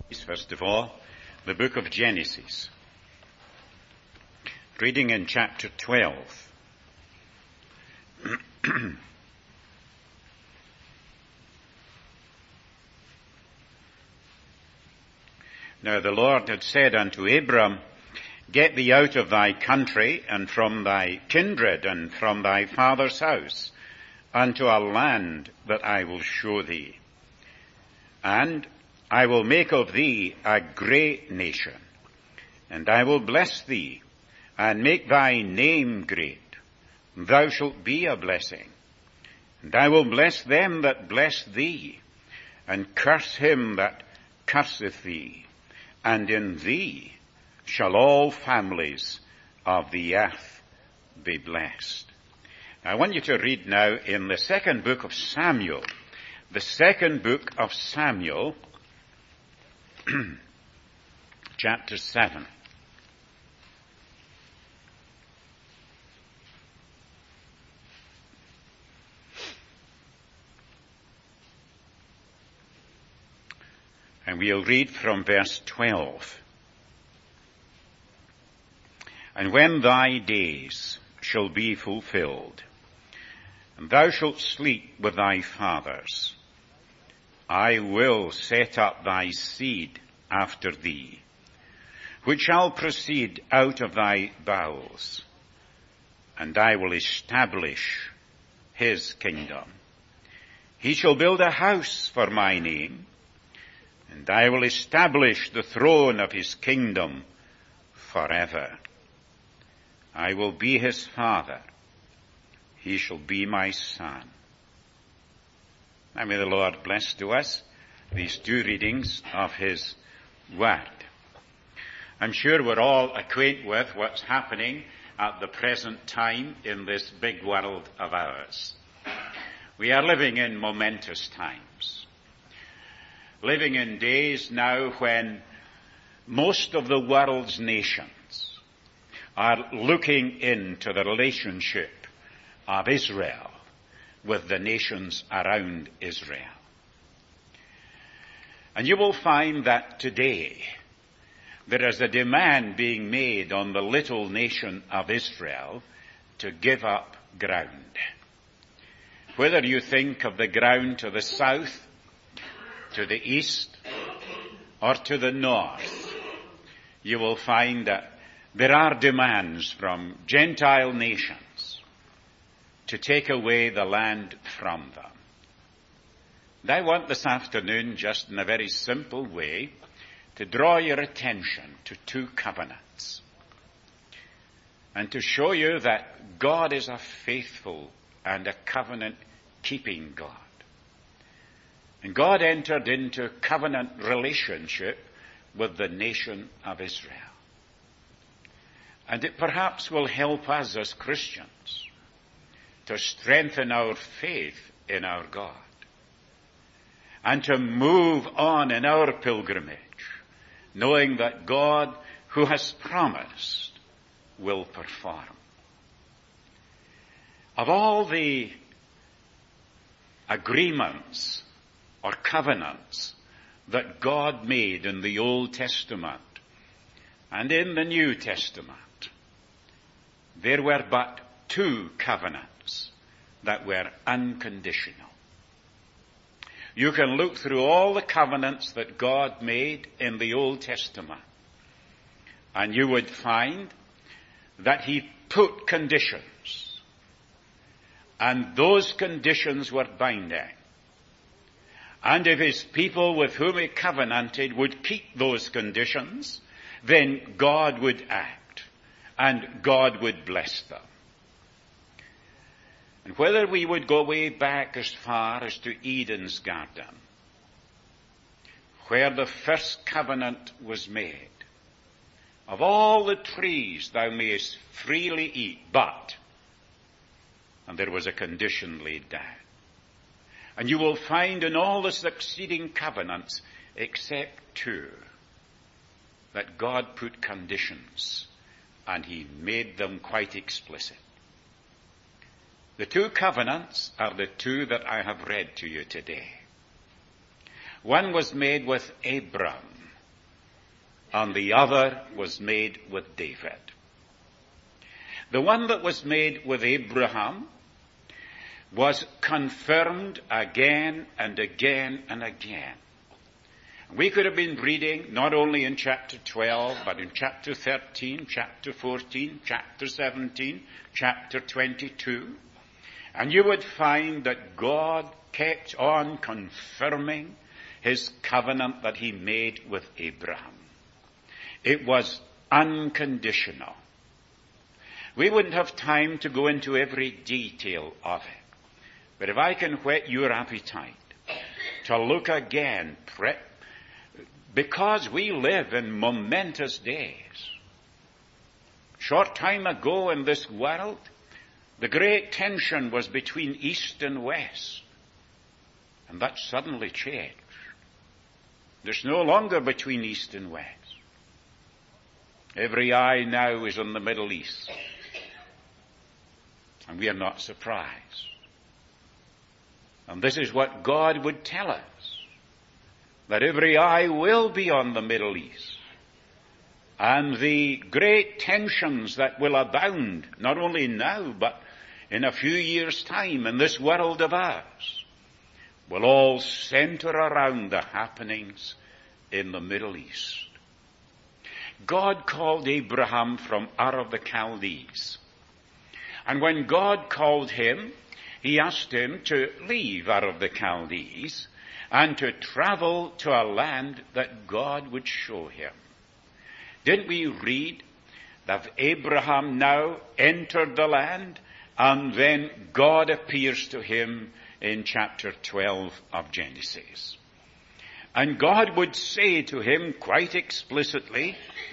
First of all, the book of Genesis. Reading in chapter 12. Now the Lord had said unto Abram, Get thee out of thy country, and from thy kindred, and from thy father's house, unto a land that I will show thee. And I will make of thee a great nation, and I will bless thee, and make thy name great. Thou shalt be a blessing. And I will bless them that bless thee, and curse him that curseth thee. And in thee shall all families of the earth be blessed. I want you to read now in the second book of Samuel. The second book of Samuel, chapter 7. And we'll read from verse 12. And when thy days shall be fulfilled, and thou shalt sleep with thy fathers, I will set up thy seed after thee, which shall proceed out of thy bowels, and I will establish his kingdom. He shall build a house for my name, and I will establish the throne of his kingdom forever. I will be his father. He shall be my son. And may the Lord bless to us these two readings of his word. I'm sure we're all acquainted with what's happening at the present time in this big world of ours. We are living in momentous times. Living in days now when most of the world's nations are looking into the relationship of Israel with the nations around Israel. And you will find that today there is a demand being made on the little nation of Israel to give up ground. Whether you think of the ground to the south, to the east, or to the north, you will find that there are demands from Gentile nations to take away the land from them. And I want this afternoon, just in a very simple way, to draw your attention to two covenants, and to show you that God is a faithful and a covenant-keeping God. And God entered into covenant relationship with the nation of Israel. And it perhaps will help us as Christians to strengthen our faith in our God, and to move on in our pilgrimage, knowing that God, who has promised, will perform. Of all the agreements or covenants that God made in the Old Testament and in the New Testament, there were but two covenants that were unconditional. You can look through all the covenants that God made in the Old Testament, and you would find that he put conditions, and those conditions were binding. And if his people with whom he covenanted would keep those conditions, then God would act, and God would bless them. And whether we would go way back as far as to Eden's garden, where the first covenant was made, of all the trees thou mayest freely eat, but, and there was a condition laid down. And you will find in all the succeeding covenants, except two, that God put conditions, and he made them quite explicit. The two covenants are the two that I have read to you today. One was made with Abram, and the other was made with David. The one that was made with Abraham was confirmed again and again and again. We could have been reading not only in chapter 12, but in chapter 13, chapter 14, chapter 17, chapter 22, and you would find that God kept on confirming his covenant that he made with Abraham. It was unconditional. We wouldn't have time to go into every detail of it, but if I can whet your appetite to look again, because we live in momentous days. Short time ago in this world, the great tension was between East and West. And that suddenly changed. There's no longer between East and West. Every eye now is on the Middle East. And we are not surprised. And this is what God would tell us. That every eye will be on the Middle East. And the great tensions that will abound, not only now, but in a few years' time in this world of ours, will all center around the happenings in the Middle East. God called Abraham from Ur of the Chaldees. And when God called him, he asked him to leave Ur of the Chaldees and to travel to a land that God would show him. Didn't we read that Abraham now entered the land and then God appears to him in chapter 12 of Genesis? And God would say to him quite explicitly,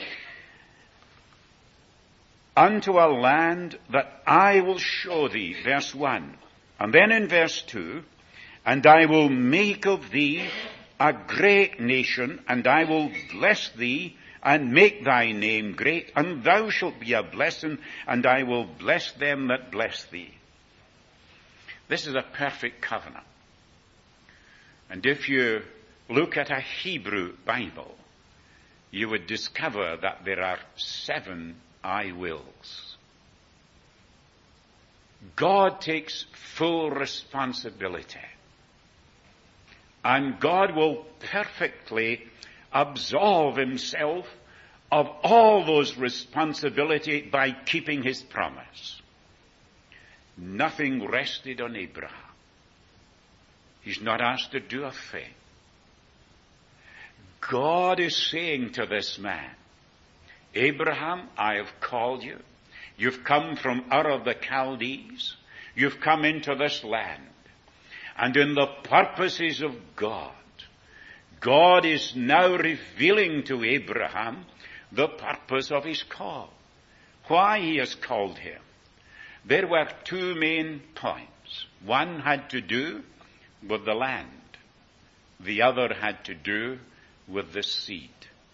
unto a land that I will show thee, verse 1. And then in verse 2, and I will make of thee a great nation, and I will bless thee, and make thy name great, and thou shalt be a blessing, and I will bless them that bless thee. This is a perfect covenant. And if you look at a Hebrew Bible, you would discover that there are 7 I wills. God takes full responsibility. And God will perfectly absolve himself of all those responsibility by keeping his promise. Nothing rested on Abraham. He's not asked to do a thing. God is saying to this man, Abraham, I have called you. You've come from Ur of the Chaldees. You've come into this land. And in the purposes of God, God is now revealing to Abraham the purpose of his call. Why he has called him. There were 2 main points. One had to do with the land. The other had to do with the seed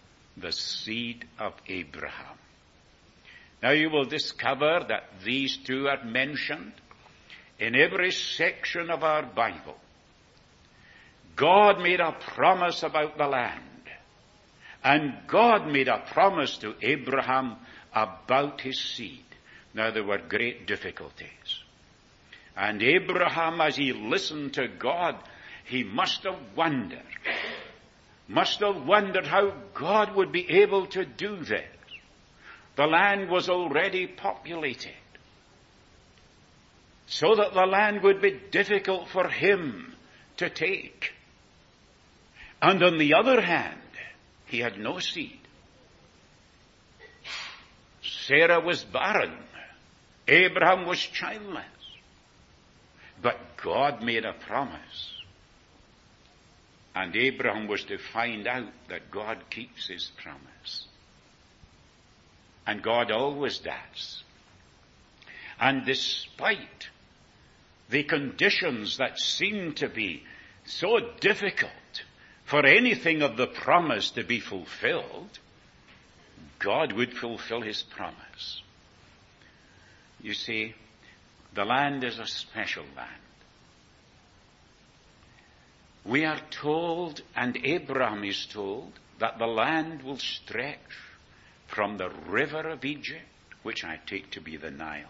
of Abraham. Now you will discover that these 2 are mentioned in every section of our Bible. God made a promise about the land, and God made a promise to Abraham about his seed. Now there were great difficulties. And Abraham, as he listened to God, he must have wondered how God would be able to do this. The land was already populated, so that the land would be difficult for him to take. And on the other hand, he had no seed. Sarah was barren. Abraham was childless. But God made a promise. And Abraham was to find out that God keeps his promise. And God always does. And despite the conditions that seem to be so difficult for anything of the promise to be fulfilled, God would fulfill his promise. You see, the land is a special land. We are told, and Abraham is told, that the land will stretch from the river of Egypt, which I take to be the Nile,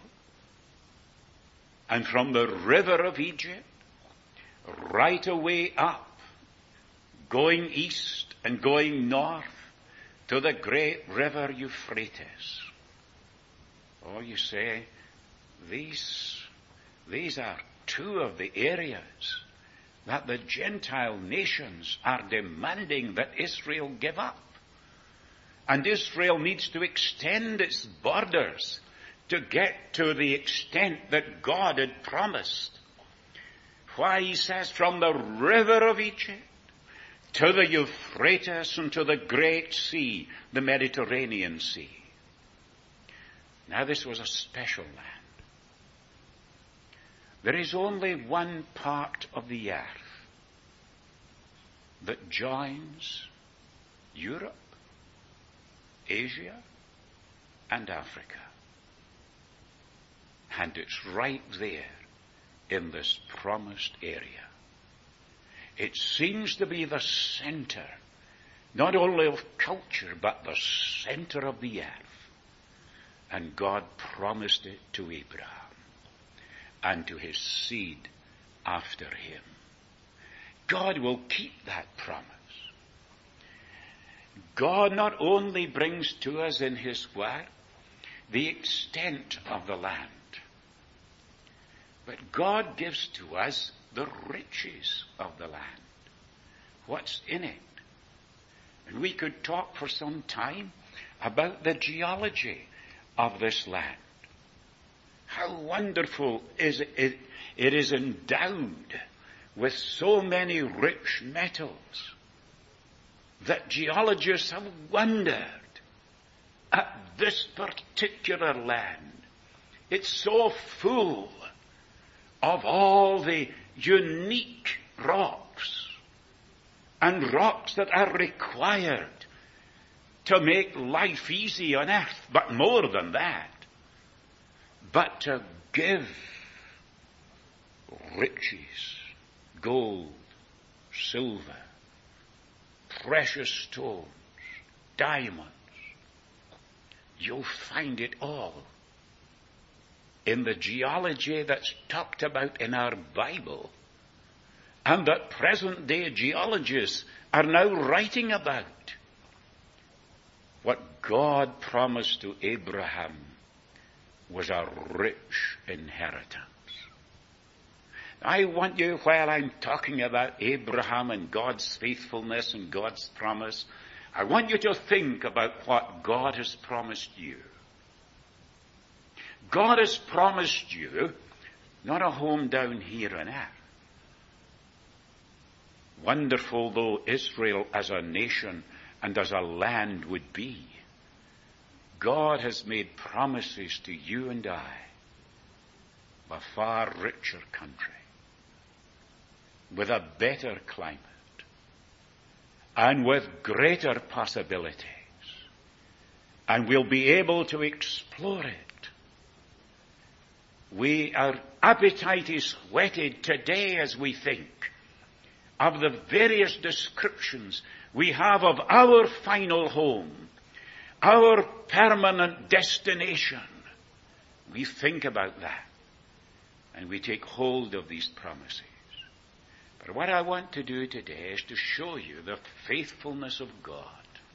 and from the river of Egypt right away up, going east and going north to the great river Euphrates. Oh, you say, these are two of the areas that the Gentile nations are demanding that Israel give up. And Israel needs to extend its borders to get to the extent that God had promised. Why, he says, from the river of Egypt to the Euphrates and to the great sea, the Mediterranean Sea. Now, this was a special land. There is only one part of the earth that joins Europe, Asia, and Africa. And it's right there in this promised area. It seems to be the center, not only of culture, but the center of the earth. And God promised it to Abraham and to his seed after him. God will keep that promise. God not only brings to us in his word the extent of the land, but God gives to us the riches of the land. What's in it? And we could talk for some time about the geology of this land. How wonderful is it? It is endowed with so many rich metals that geologists have wondered at this particular land. It's so full of all the unique rocks and rocks that are required to make life easy on earth, but more than that, but to give riches, gold, silver, precious stones, diamonds. You'll find it all in the geology that's talked about in our Bible and that present-day geologists are now writing about. What God promised to Abraham was a rich inheritance. I want you, while I'm talking about Abraham and God's faithfulness and God's promise, I want you to think about what God has promised you. God has promised you not a home down here on earth. Wonderful though Israel as a nation and as a land would be, God has made promises to you and I of a far richer country, with a better climate, and with greater possibilities. And we'll be able to explore it. Our appetite is whetted today as we think of the various descriptions we have of our final home, our permanent destination. We think about that and we take hold of these promises. But what I want to do today is to show you the faithfulness of God.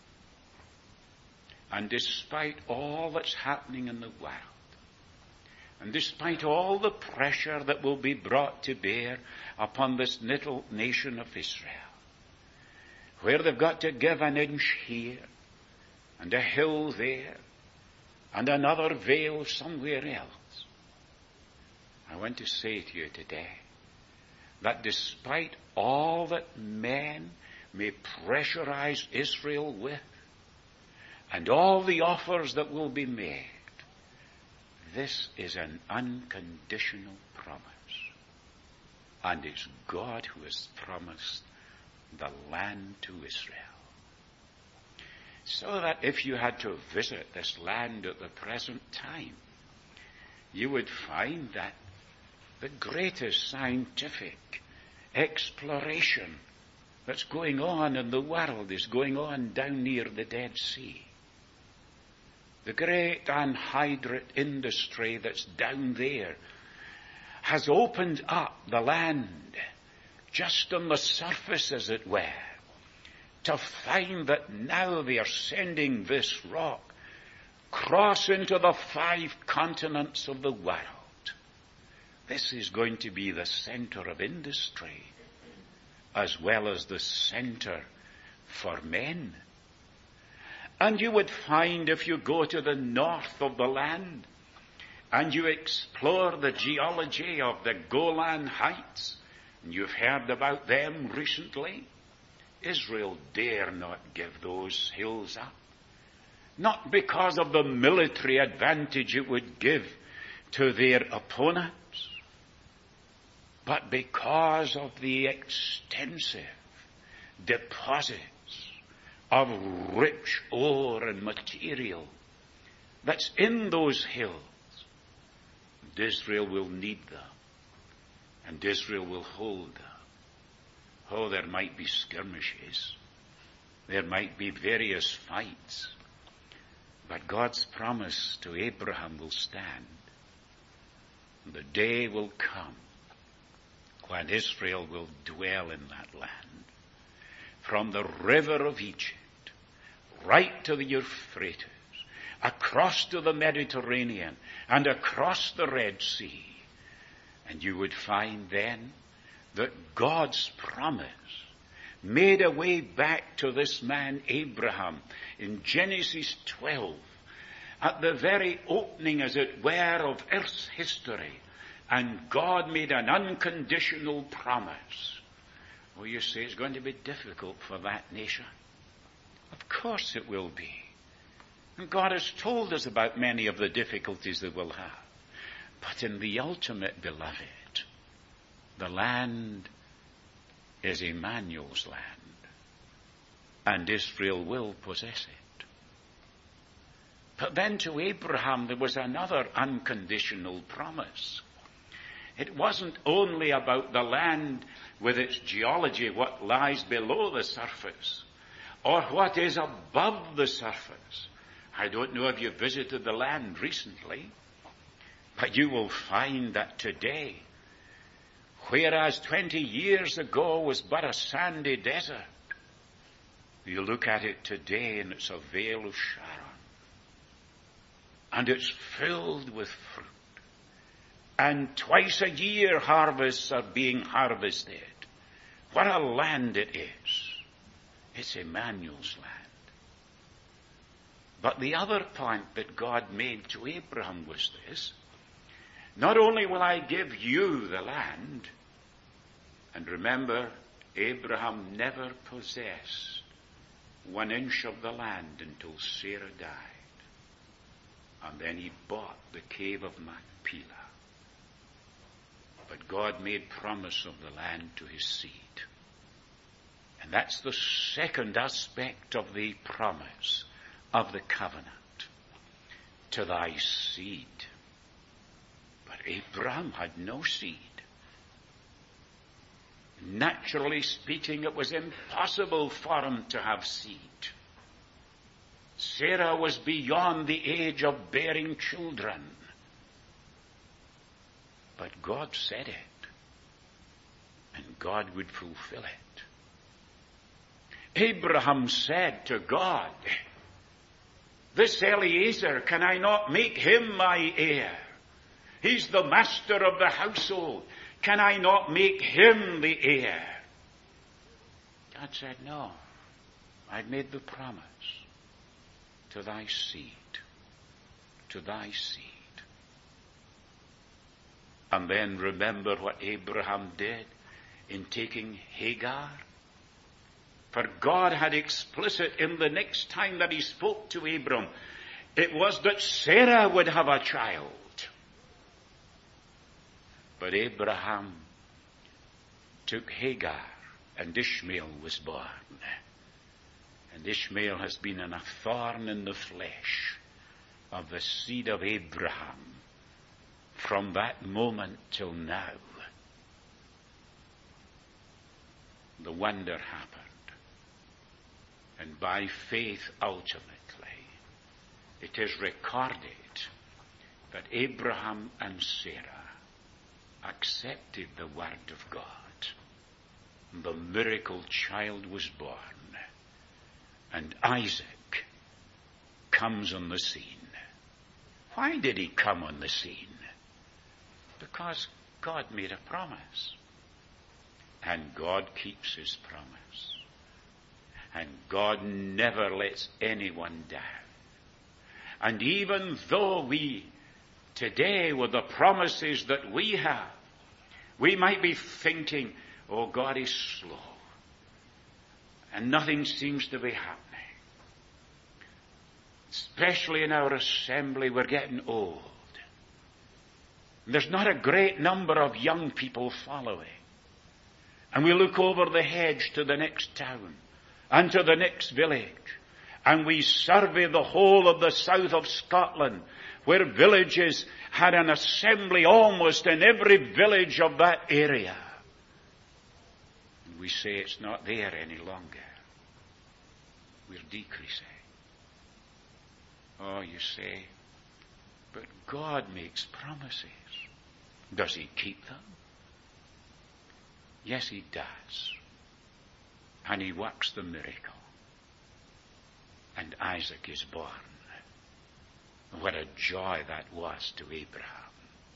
And despite all that's happening in the world, and despite all the pressure that will be brought to bear upon this little nation of Israel, where they've got to give an inch here, and a hill there, and another veil somewhere else, I want to say to you today that despite all that men may pressurize Israel with, and all the offers that will be made, this is an unconditional promise. And it's God who has promised the land to Israel. So that if you had to visit this land at the present time, you would find that the greatest scientific exploration that's going on in the world is going on down near the Dead Sea. The great anhydrite industry that's down there has opened up the land, just on the surface as it were, to find that now they are sending this rock cross into the 5 continents of the world. This is going to be the center of industry, as well as the center for men. And you would find, if you go to the north of the land and you explore the geology of the Golan Heights, and you've heard about them recently, Israel dare not give those hills up. Not because of the military advantage it would give to their opponents, but because of the extensive deposits of rich ore and material that's in those hills. And Israel will need them, and Israel will hold them. Oh, there might be skirmishes, there might be various fights, but God's promise to Abraham will stand. The day will come when Israel will dwell in that land, from the river of Egypt right to the Euphrates, across to the Mediterranean, and across the Red Sea. And you would find then that God's promise made a way back to this man Abraham in Genesis 12, at the very opening, as it were, of earth's history. And God made an unconditional promise. Well, you say it's going to be difficult for that nation. Of course it will be. And God has told us about many of the difficulties they will have. But in the ultimate, beloved, the land is Emmanuel's land. And Israel will possess it. But then to Abraham there was another unconditional promise. It wasn't only about the land with its geology, what lies below the surface, or what is above the surface. I don't know if you visited the land recently, but you will find that today, whereas 20 years ago was but a sandy desert, you look at it today and it's a vale of Sharon. And it's filled with fruit. And twice a year harvests are being harvested. What a land it is. It's Emmanuel's land. But the other point that God made to Abraham was this: not only will I give you the land, and remember, Abraham never possessed 1 inch of the land until Sarah died. And then he bought the cave of Machpelah. But God made promise of the land to his seed. And that's the second aspect of the promise of the covenant. To thy seed. But Abraham had no seed. Naturally speaking, it was impossible for him to have seed. Sarah was beyond the age of bearing children. But God said it, and God would fulfill it. Abraham said to God, this Eliezer, can I not make him my heir? He's the master of the household. Can I not make him the heir? God said, no, I've made the promise. To thy seed. To thy seed. And then remember what Abraham did in taking Hagar. For God had explicit in the next time that he spoke to Abram, it was that Sarah would have a child. But Abraham took Hagar, and Ishmael was born. And Ishmael has been a thorn in the flesh of the seed of Abraham from that moment till now. The wonder happened. And by faith, ultimately, it is recorded that Abraham and Sarah accepted the word of God. The miracle child was born, and Isaac comes on the scene. Why did he come on the scene? Because God made a promise, and God keeps his promise, and God never lets anyone down. And even though we today, with the promises that we have, we might be thinking, oh, God is slow, and nothing seems to be happening. Especially in our assembly, we're getting old. There's not a great number of young people following. And we look over the hedge to the next town and to the next village, and we survey the whole of the south of Scotland, where villages had an assembly almost in every village of that area. And we say it's not there any longer. We're decreasing. Oh, you say, but God makes promises. Does he keep them? Yes, he does. And he works the miracle. And Isaac is born. What a joy that was to Abraham.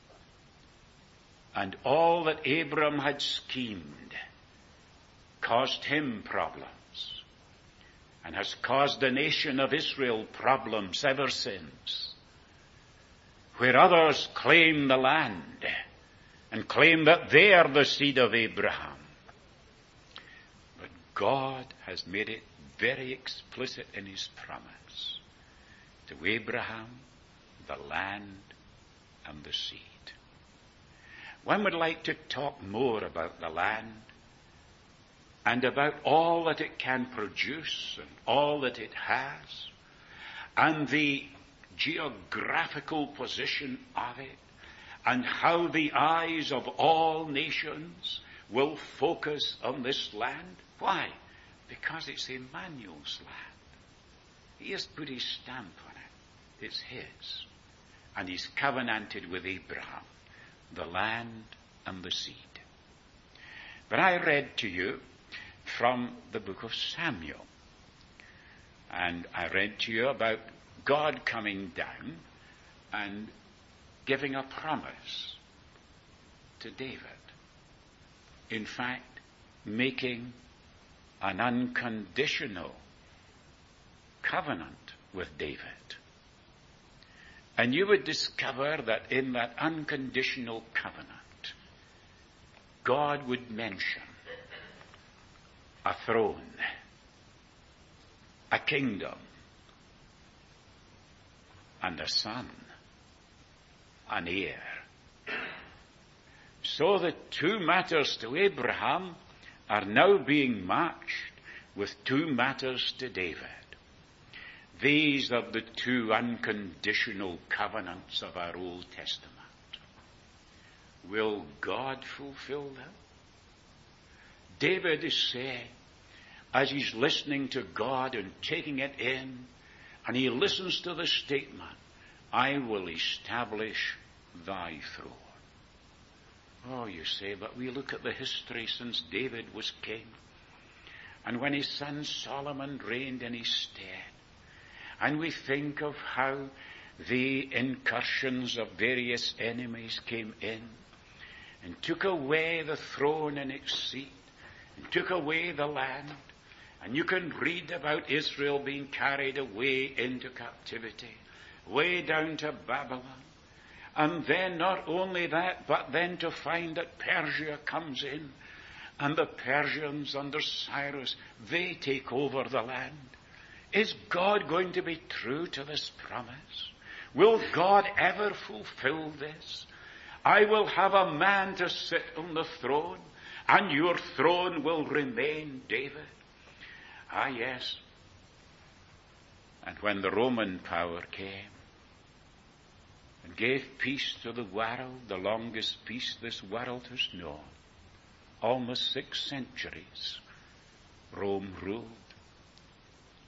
And all that Abraham had schemed caused him problems, and has caused the nation of Israel problems ever since, where others claim the land and claim that they are the seed of Abraham. But God has made it very explicit in his promise to Abraham, the land and the seed. One would like to talk more about the land and about all that it can produce and all that it has, and the geographical position of it, and how the eyes of all nations will focus on this land. Why? Because it's Emmanuel's land. He has put his stamp on it. It's his. And he's covenanted with Abraham, the land and the seed. But I read to you from the book of Samuel. And I read to you about God coming down and giving a promise to David. In fact, making an unconditional covenant with David. And you would discover that in that unconditional covenant, God would mention a throne, a kingdom, and a son, an heir. So the two matters to Abraham are now being matched with two matters to David. These are the two unconditional covenants of our Old Testament. Will God fulfill them? David is saying, as he's listening to God and taking it in, and he listens to the statement, I will establish thy throne. Oh, you say, but we look at the history since David was king, and when his son Solomon reigned in his stead, and we think of how the incursions of various enemies came in and took away the throne and its seat, and took away the land. And you can read about Israel being carried away into captivity, way down to Babylon. And then not only that, but then to find that Persia comes in, and the Persians under Cyrus, they take over the land. Is God going to be true to this promise? Will God ever fulfill this? I will have a man to sit on the throne, and your throne will remain, David. Ah, yes. And when the Roman power came and gave peace to the world, the longest peace this world has known, almost 6 centuries, Rome ruled.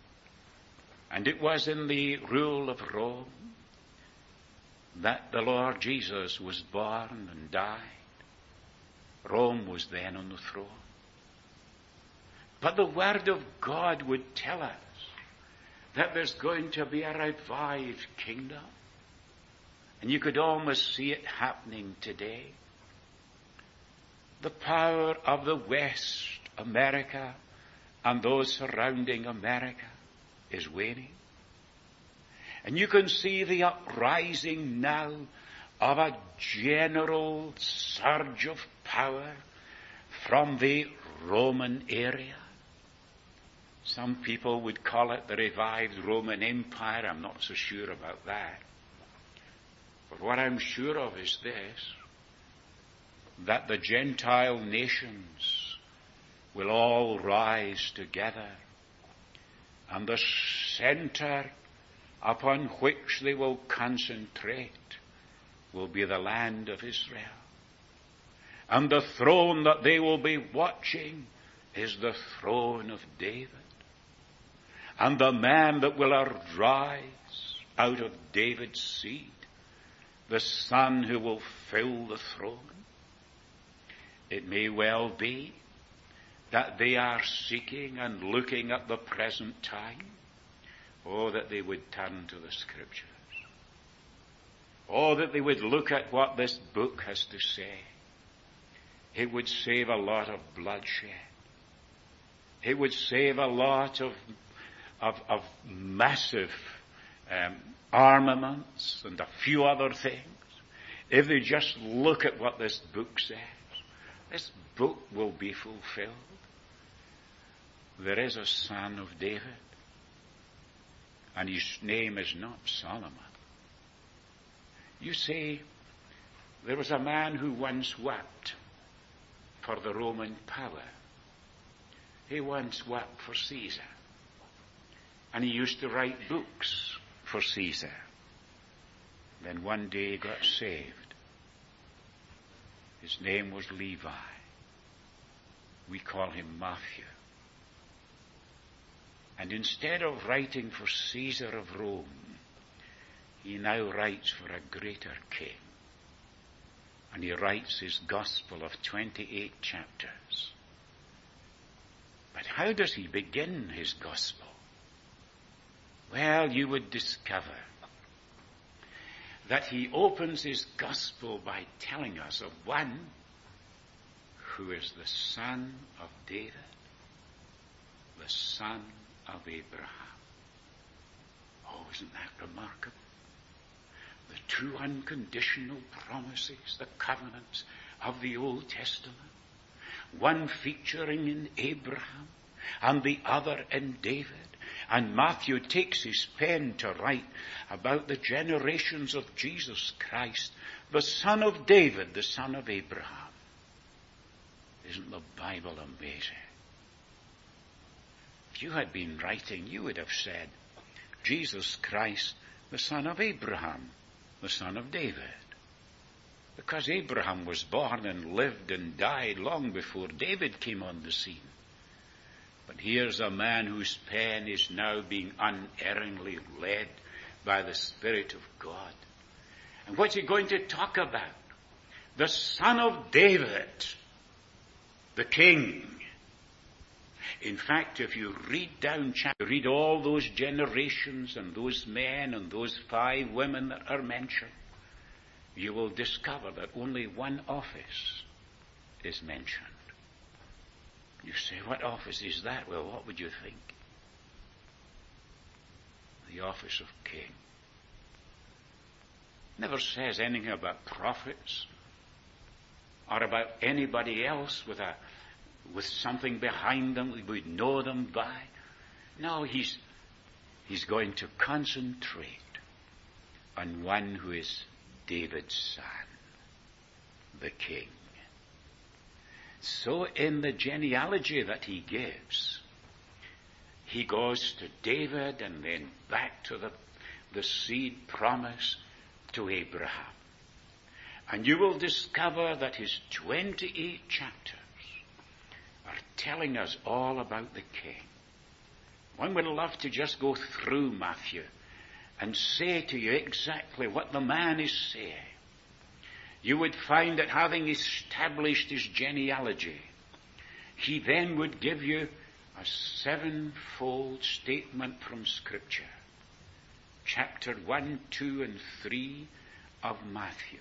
And it was in the rule of Rome that the Lord Jesus was born and died. Rome was then on the throne. But the Word of God would tell us that there's going to be a revived kingdom. And you could almost see it happening today. The power of the West, America, and those surrounding America is waning. And you can see the uprising now of a general surge of power from the Roman area. Some people would call it the revived Roman Empire. I'm not so sure about that. But what I'm sure of is this, that the Gentile nations will all rise together, and the center upon which they will concentrate will be the land of Israel. And the throne that they will be watching is the throne of David. And the man that will arise out of David's seed, the son who will fill the throne. It may well be that they are seeking and looking at the present time. Oh, that they would turn to the Scriptures. Oh, that they would look at what this book has to say. It would save a lot of bloodshed. It would save a lot of massive armaments and a few other things. If they just look at what this book says, this book will be fulfilled. There is a son of David, and his name is not Solomon. You see, there was a man who once wept for the Roman power. He once wept for Caesar. And he used to write books for Caesar. Then one day he got saved. His name was Levi. We call him Matthew. And instead of writing for Caesar of Rome, he now writes for a greater king. And he writes his gospel of 28 chapters. But how does he begin his gospel? Well, you would discover that he opens his gospel by telling us of one who is the son of David, the son of Abraham. Oh, isn't that remarkable? The true unconditional promises, the covenants of the Old Testament, one featuring in Abraham and the other in David. And Matthew takes his pen to write about the generations of Jesus Christ, the son of David, the son of Abraham. Isn't the Bible amazing? If you had been writing, you would have said, Jesus Christ, the son of Abraham, the son of David. Because Abraham was born and lived and died long before David came on the scene. But here's a man whose pen is now being unerringly led by the Spirit of God. And what's he going to talk about? The son of David, the king. In fact, if you read down, read all those generations and those men and those 5 women that are mentioned, you will discover that only one office is mentioned. You say, what office is that? Well, what would you think? The office of king. Never says anything about prophets or about anybody else with something behind them we would know them by. No, he's going to concentrate on one who is David's son, the king. So in the genealogy that he gives, he goes to David and then back to the seed promise to Abraham. And you will discover that his 28 chapters are telling us all about the king. One would love to just go through Matthew and say to you exactly what the man is saying. You would find that having established his genealogy, he then would give you a sevenfold statement from Scripture. Chapter 1, 2, and 3 of Matthew.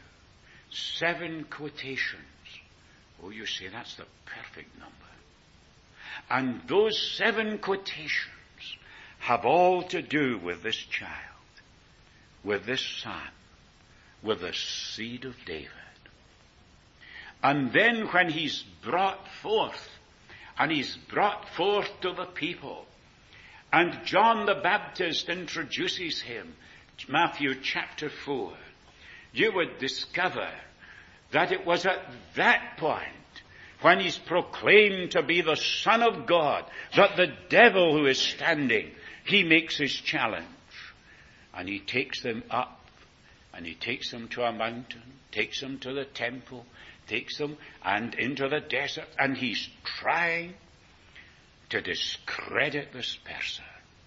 7 quotations. Oh, you say that's the perfect number. And those 7 quotations have all to do with this child, with this son, with the seed of David. And then when he's brought forth, and he's brought forth to the people, and John the Baptist introduces him, Matthew chapter 4, you would discover that it was at that point, when he's proclaimed to be the Son of God, that the devil who is standing, he makes his challenge. And he takes them up, and he takes them to a mountain, takes them to the temple, takes them and into the desert, and he's trying to discredit this person.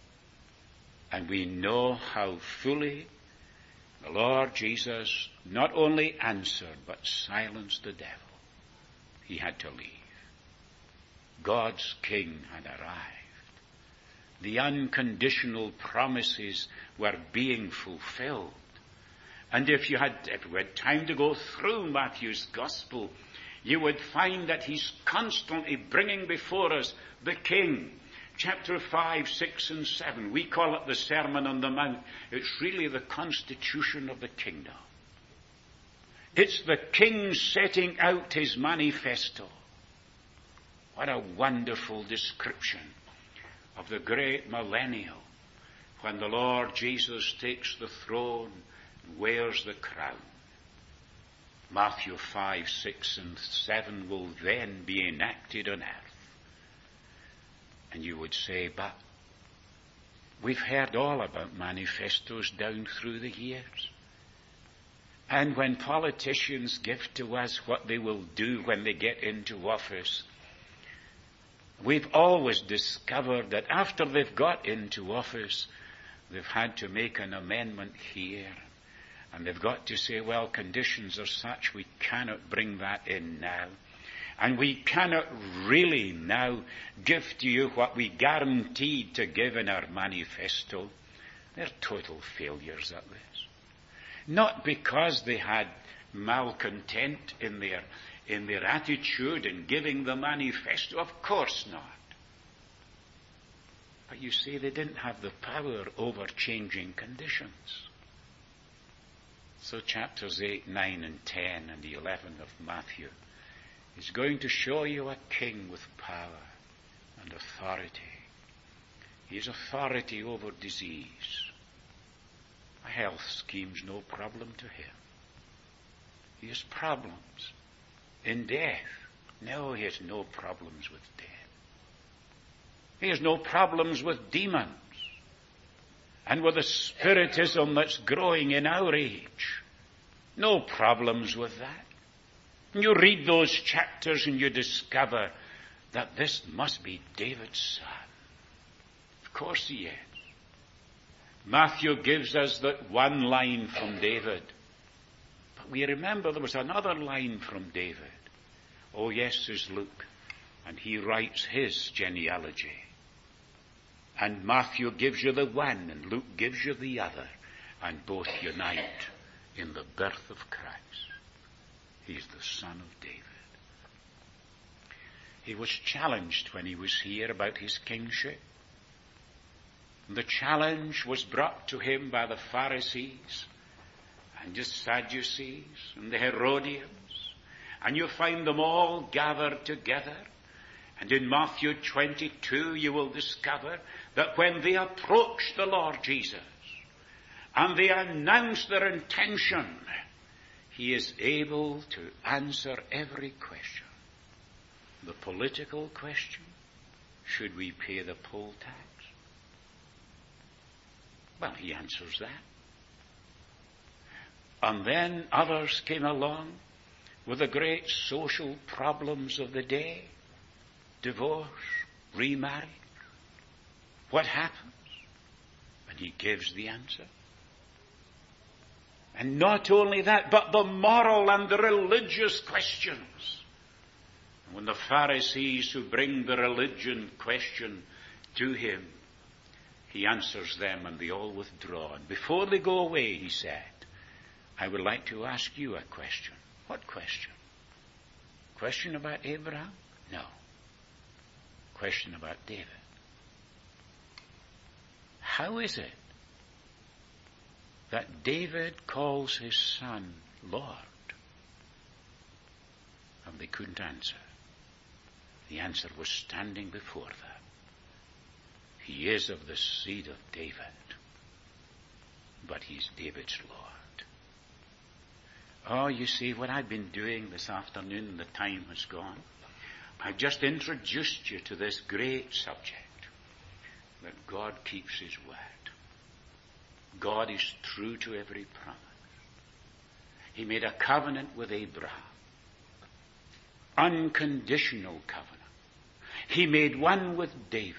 And we know how fully the Lord Jesus not only answered, but silenced the devil. He had to leave. God's king had arrived. The unconditional promises were being fulfilled. And if we had time to go through Matthew's gospel, you would find that he's constantly bringing before us the king. Chapter 5, 6, and 7. We call it the Sermon on the Mount. It's really the constitution of the kingdom. It's the king setting out his manifesto. What a wonderful description of the great millennial when the Lord Jesus takes the throne and wears the crown. Matthew 5, 6, and 7 will then be enacted on earth. And you would say, but we've heard all about manifestos down through the years. And when politicians give to us what they will do when they get into office, we've always discovered that after they've got into office, they've had to make an amendment here. And they've got to say, well, conditions are such we cannot bring that in now. And we cannot really now give to you what we guaranteed to give in our manifesto. They're total failures at this. Not because they had malcontent in their attitude in giving the manifesto. Of course not. But you see, they didn't have the power over changing conditions. So chapters 8, 9, and 10, and the 11 of Matthew is going to show you a king with power and authority. He has authority over disease. A health scheme's no problem to him. He has problems in death. No, he has no problems with death. He has no problems with demons and with the spiritism that's growing in our age. No problems with that. You read those chapters and you discover that this must be David's son. Of course he is. Matthew gives us that one line from David. But we remember there was another line from David. Oh yes, says Luke. And he writes his genealogy. And Matthew gives you the one and Luke gives you the other. And both unite in the birth of Christ. He's the son of David. He was challenged when he was here about his kingship. The challenge was brought to him by the Pharisees and the Sadducees and the Herodians. And you find them all gathered together. And in Matthew 22 you will discover that when they approach the Lord Jesus and they announce their intention, he is able to answer every question. The political question, should we pay the poll tax? Well, he answers that. And then others came along with the great social problems of the day. Divorce, remarriage. What happens? And he gives the answer. And not only that, but the moral and the religious questions. When the Pharisees who bring the religion question to him, he answers them and they all withdraw. And before they go away, he said, I would like to ask you a question. What question? Question about Abraham? No. Question about David. How is it that David calls his son Lord? And they couldn't answer. The answer was standing before them. He is of the seed of David, but he's David's Lord. Oh, you see, what I've been doing this afternoon, the time has gone. I've just introduced you to this great subject, that God keeps his word. God is true to every promise. He made a covenant with Abraham. Unconditional covenant. He made one with David.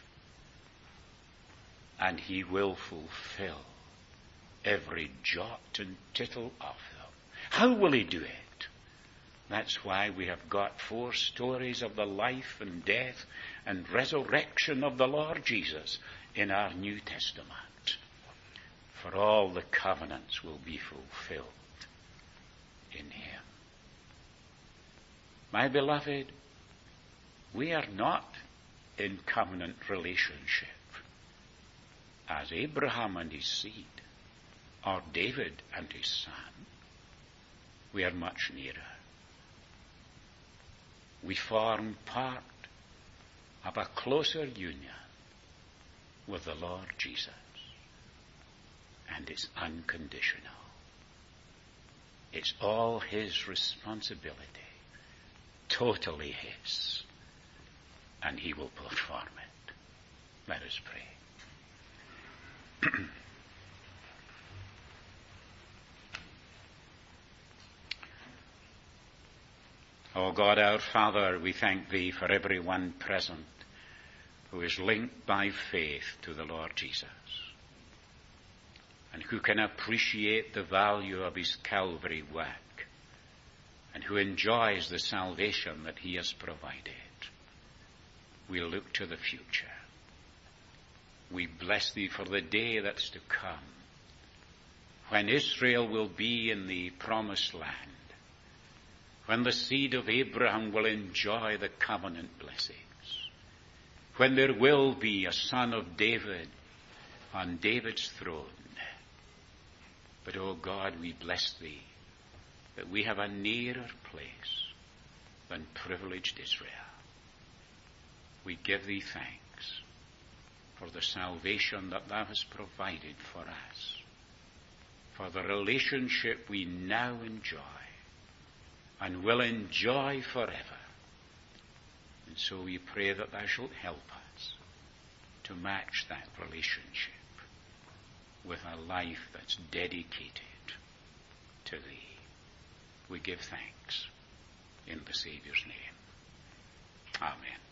And he will fulfill every jot and tittle of them. How will he do it? That's why we have got 4 stories of the life and death and resurrection of the Lord Jesus in our New Testament. For all the covenants will be fulfilled in him. My beloved, we are not in covenant relationship as Abraham and his seed, or David and his son. We are much nearer. We form part of a closer union with the Lord Jesus. And it's unconditional. It's all his responsibility. Totally his. And he will perform it. Let us pray. O God, our Father, we thank thee for everyone present who is linked by faith to the Lord Jesus, and who can appreciate the value of his Calvary work, and who enjoys the salvation that he has provided. We look to the future. We bless thee for the day that's to come, when Israel will be in the promised land, when the seed of Abraham will enjoy the covenant blessings, when there will be a son of David on David's throne. But, O God, we bless thee that we have a nearer place than privileged Israel. We give thee thanks for the salvation that thou hast provided for us, for the relationship we now enjoy and will enjoy forever. And so we pray that thou shalt help us to match that relationship with a life that's dedicated to thee. We give thanks in the Saviour's name. Amen.